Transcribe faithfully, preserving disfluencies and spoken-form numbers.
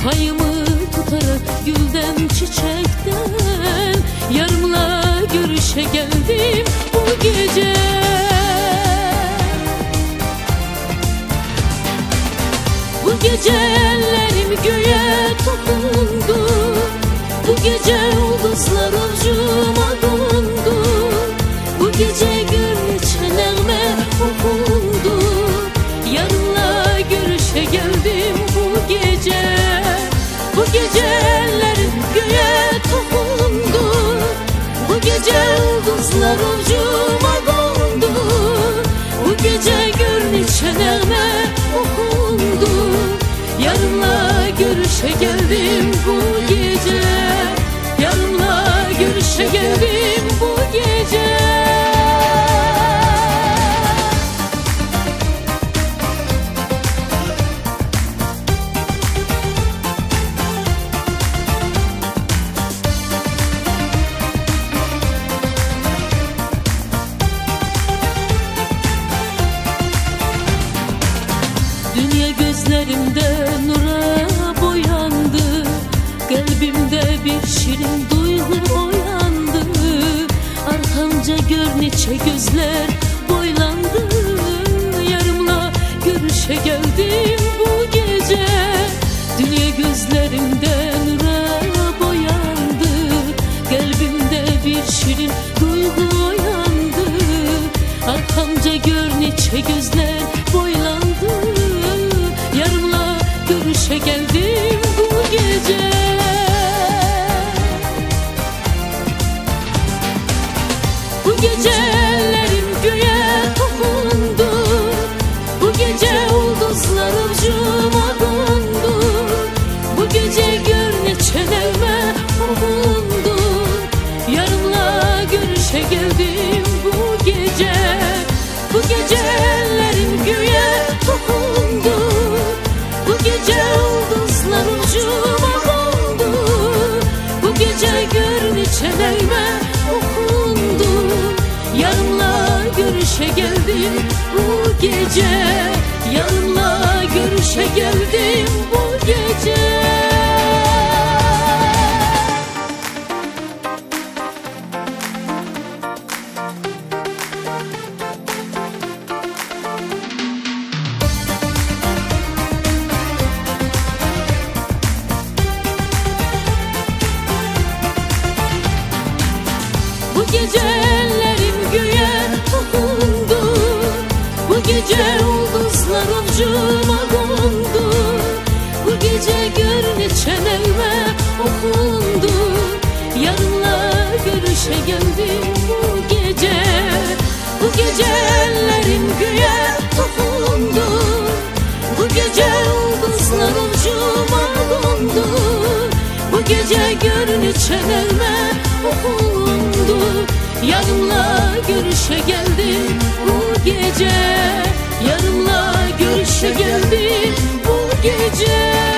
payımı tutarak gülden çiçekten yarımla görüşe geldim bu gece. Bu gece ellerim göğe dokundu, bu gece yıldızlar avcuma kondu, bu gece gül çenemle okundu, yarınla görüşe geldim bu gece. Bu gece ellerim göğe dokundu, bu gece yıldızlar avcuma kondu, bu gece gül çenemle okundu, yarınla görüşe geldim bu gece. Yarınla görüşe geldim bu gece. Dünya gözlerimde nura boyandı, kalbimde bir şirin duygu uyandı. Arkamca gör nice gözler boylandı, yarımla görüşe geldim bu gece. Dünya gözlerimde nura boyandı, kalbimde bir şirin duygu uyandı. Arkamca gör nice gözler boylandı, yarımla görüşe geldim bu gece. Bu gece ellerim göğe dokundu, bu gece yıldızlar avcuma kondu, bu gece gör ne çeneme okundu, yarımla görüşe geldim bu gece. Bu gece ellerim göğe dokundu, bu gece yıldızlar ucuma kondu, bu gece gör ne çeneme okundu, yarınla görüşe geldim bu gece. Yarınla görüşe geldim bu gece. Bu gece ellerim göğe dokundu, bu gece yıldızlar avcuma kondu, bu gece gör ne çeneme okundu, yarınla görüşe geldim bu gece. Bu gece ellerim göğe dokundu, bu gece yıldızlar avcuma kondu, bu gece gör ne çeneme okundu, yarınla görüşe geldim bu gece. Yarınla görüşe geldim bu gece.